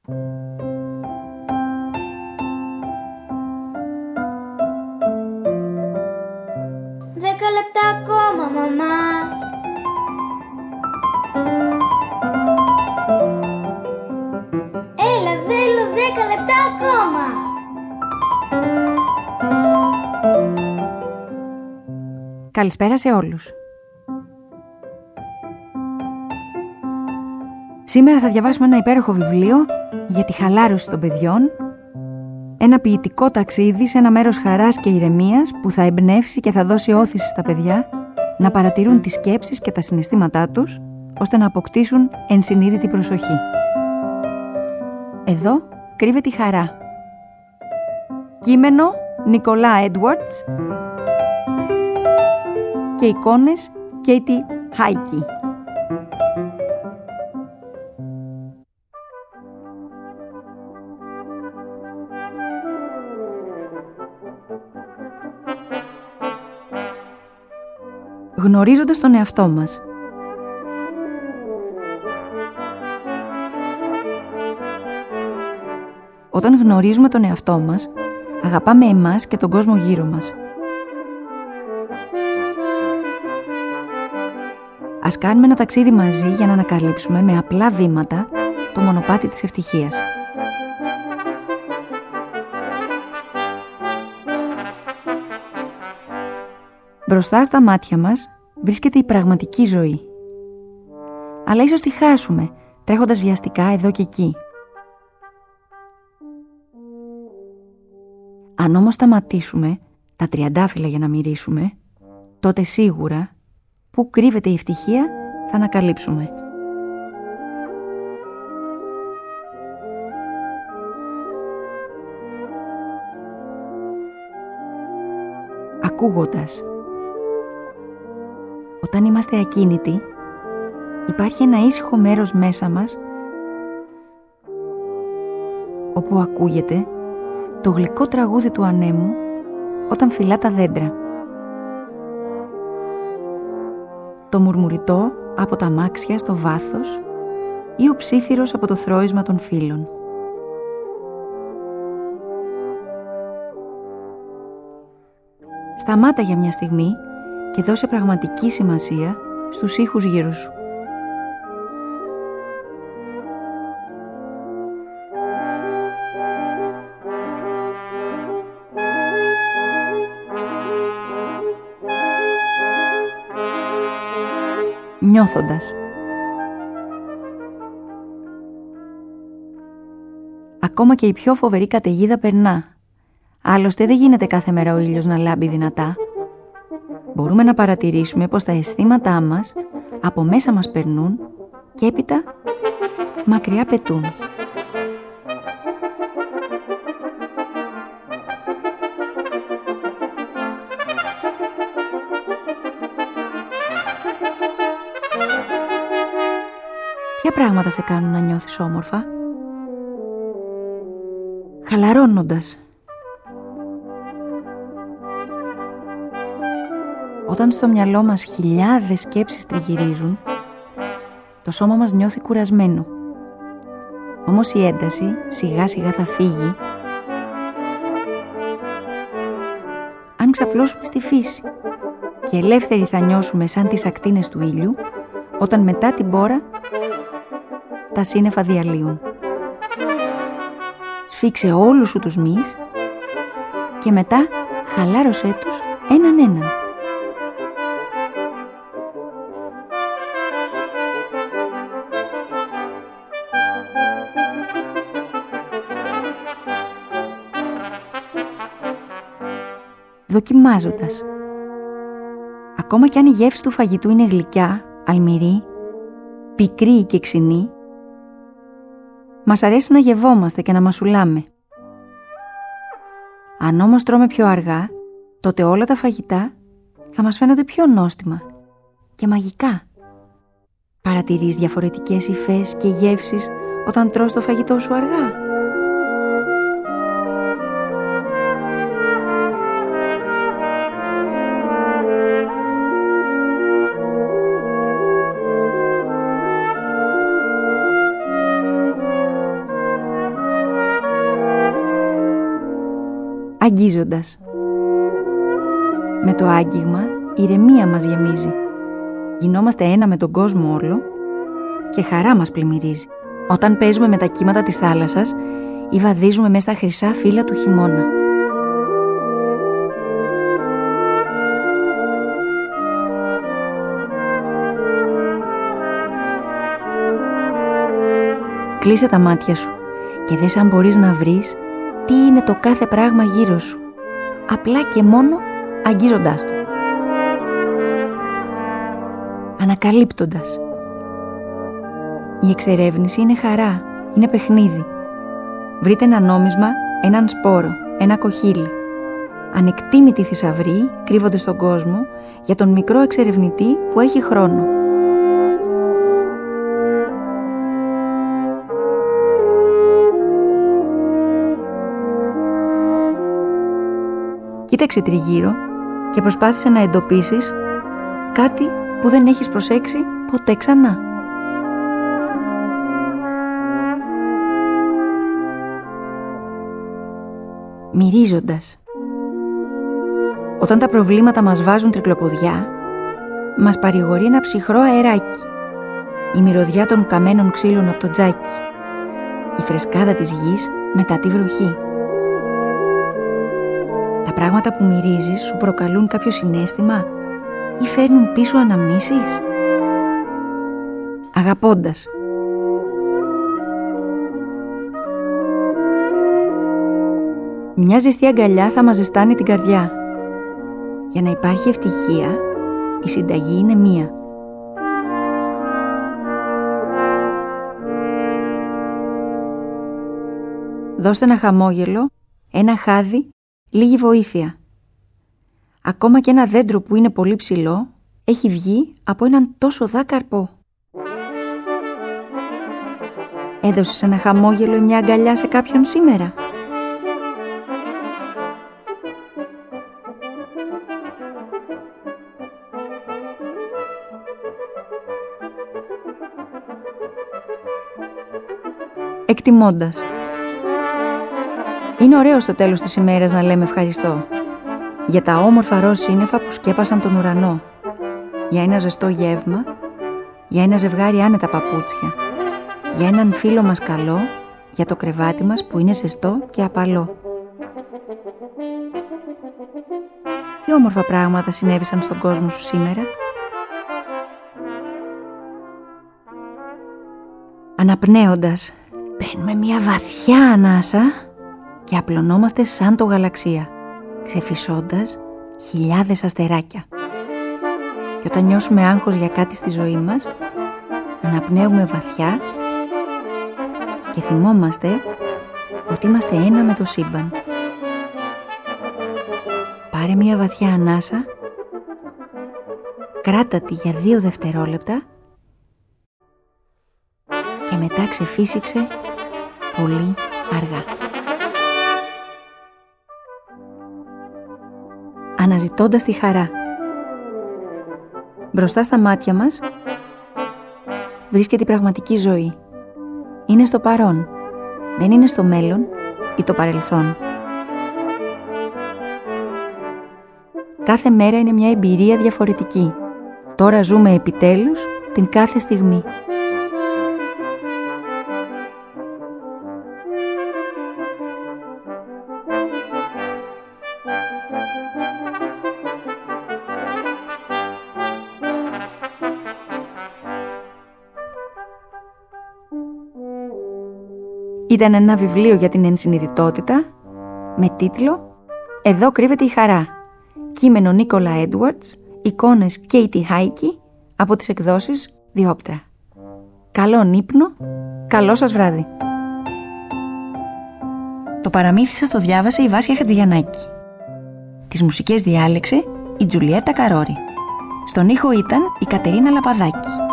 Δέκα λεπτά ακόμα, μαμά. Έλα, θέλω 10 λεπτά ακόμα. Καλησπέρα σε όλους. Σήμερα θα διαβάσουμε ένα υπέροχο βιβλίο για τη χαλάρωση των παιδιών, ένα ποιητικό ταξίδι σε ένα μέρος χαράς και ηρεμίας που θα εμπνεύσει και θα δώσει όθηση στα παιδιά να παρατηρούν τις σκέψεις και τα συναισθήματά τους, ώστε να αποκτήσουν ενσυνείδητη προσοχή. Εδώ κρύβεται η χαρά. Κείμενο Νικολά Έντουαρτς και εικόνες Κέιτι Χάικι. Γνωρίζοντας τον εαυτό μας. Όταν γνωρίζουμε τον εαυτό μας, αγαπάμε εμάς και τον κόσμο γύρω μας. Ας κάνουμε ένα ταξίδι μαζί για να ανακαλύψουμε με απλά βήματα το μονοπάτι της ευτυχίας. Μπροστά στα μάτια μας βρίσκεται η πραγματική ζωή. Αλλά ίσως τη χάσουμε, τρέχοντας βιαστικά εδώ και εκεί. Αν όμως σταματήσουμε τα τριαντάφυλλα για να μυρίσουμε, τότε σίγουρα πού κρύβεται η ευτυχία θα ανακαλύψουμε. Ακούγοντας. Όταν είμαστε ακίνητοι, υπάρχει ένα ήσυχο μέρος μέσα μας όπου ακούγεται το γλυκό τραγούδι του ανέμου όταν φυλά τα δέντρα. Το μουρμουριτό από τα αμάξια στο βάθος ή ο ψίθυρος από το θρώισμα των φύλων. Σταμάτα για μια στιγμή και δώσε πραγματική σημασία στους ήχους γύρω σου. Νιώθοντας. Ακόμα και η πιο φοβερή καταιγίδα περνά. Άλλωστε δεν γίνεται κάθε μέρα ο ήλιος να λάμπει δυνατά. Μπορούμε να παρατηρήσουμε πως τα αισθήματά μας από μέσα μας περνούν και έπειτα μακριά πετούν. Ποια πράγματα σε κάνουν να νιώθεις όμορφα? Χαλαρώνοντας. Όταν στο μυαλό μας χιλιάδες σκέψεις τριγυρίζουν, το σώμα μας νιώθει κουρασμένο. Όμως η ένταση σιγά σιγά θα φύγει αν ξαπλώσουμε στη φύση και ελεύθεροι θα νιώσουμε σαν τις ακτίνες του ήλιου όταν μετά την μπόρα τα σύννεφα διαλύουν. Σφίξε όλους σου τους μυς και μετά χαλάρωσέ τους έναν έναν. Δοκιμάζοντας. Ακόμα κι αν η γεύση του φαγητού είναι γλυκιά, αλμυρή, πικρή και ξινή, μας αρέσει να γευόμαστε και να μασουλάμε. Αν όμως τρώμε πιο αργά, τότε όλα τα φαγητά θα μας φαίνονται πιο νόστιμα και μαγικά. Παρατηρείς διαφορετικές υφές και γεύσεις όταν τρως το φαγητό σου αργά? Αγγίζοντας. Με το άγγιγμα, η ηρεμία μας γεμίζει. Γινόμαστε ένα με τον κόσμο όλο και χαρά μας πλημμυρίζει. Όταν παίζουμε με τα κύματα της θάλασσας ή βαδίζουμε μέσα στα χρυσά φύλλα του χειμώνα. Κλείσε τα μάτια σου και δες αν μπορείς να βρεις τι είναι το κάθε πράγμα γύρω σου, απλά και μόνο αγγίζοντάς το. Ανακαλύπτοντας. Η εξερεύνηση είναι χαρά, είναι παιχνίδι. Βρείτε ένα νόμισμα, έναν σπόρο, ένα κοχύλι. Ανεκτήμητοι θησαυροί κρύβονται στον κόσμο για τον μικρό εξερευνητή που έχει χρόνο. Κοίταξε τριγύρω και προσπάθησε να εντοπίσεις κάτι που δεν έχεις προσέξει ποτέ ξανά. Μυρίζοντας. Όταν τα προβλήματα μας βάζουν τρικλοποδιά, μας παρηγορεί ένα ψυχρό αεράκι. Η μυρωδιά των καμένων ξύλων από το τζάκι. Η φρεσκάδα της γης μετά τη βροχή. Τα πράγματα που μυρίζεις σου προκαλούν κάποιο συναίσθημα ή φέρνουν πίσω αναμνήσεις. Αγαπώντας. Μια ζεστή αγκαλιά θα μας ζεστάνει την καρδιά. Για να υπάρχει ευτυχία, η συνταγή είναι μία. Δώστε ένα χαμόγελο, ένα χάδι, λίγη βοήθεια. Ακόμα και ένα δέντρο που είναι πολύ ψηλό, έχει βγει από έναν τόσο δά καρπό. Έδωσες ένα χαμόγελο ή μια αγκαλιά σε κάποιον σήμερα? Εκτιμώντας. Είναι ωραίο στο τέλος της ημέρας να λέμε ευχαριστώ. Για τα όμορφα ροζ σύννεφα που σκέπασαν τον ουρανό. Για ένα ζεστό γεύμα. Για ένα ζευγάρι άνετα παπούτσια. Για έναν φίλο μας καλό. Για το κρεβάτι μας που είναι ζεστό και απαλό. Τι όμορφα πράγματα συνέβησαν στον κόσμο σου σήμερα. Αναπνέοντας, παίρνουμε μια βαθιά ανάσα και απλωνόμαστε σαν το γαλαξία, ξεφυσώντας χιλιάδες αστεράκια. Και όταν νιώσουμε άγχος για κάτι στη ζωή μας, αναπνέουμε βαθιά και θυμόμαστε ότι είμαστε ένα με το σύμπαν. Πάρε μια βαθιά ανάσα, κράτα τη για 2 δευτερόλεπτα και μετά ξεφύσηξε πολύ αργά. Αναζητώντας τη χαρά. Μπροστά στα μάτια μας βρίσκεται η πραγματική ζωή. Είναι στο παρόν, δεν είναι στο μέλλον ή το παρελθόν. Κάθε μέρα είναι μια εμπειρία διαφορετική. Τώρα ζούμε επιτέλους την κάθε στιγμή. Ήταν ένα βιβλίο για την ενσυνειδητότητα με τίτλο «Εδώ κρύβεται η χαρά». Κείμενο Νίκολα Έντουαρτς, εικόνες Κέιτι Χάικι από τις εκδόσεις Διόπτρα. Καλόν ύπνο, καλό σας βράδυ. Το παραμύθι σας το διάβασε η Βάσια Χατζηγιαννάκη. Τις μουσικές διάλεξε η Τζουλιέτα Καρόρη. Στον ήχο ήταν η Κατερίνα Λαπαδάκη.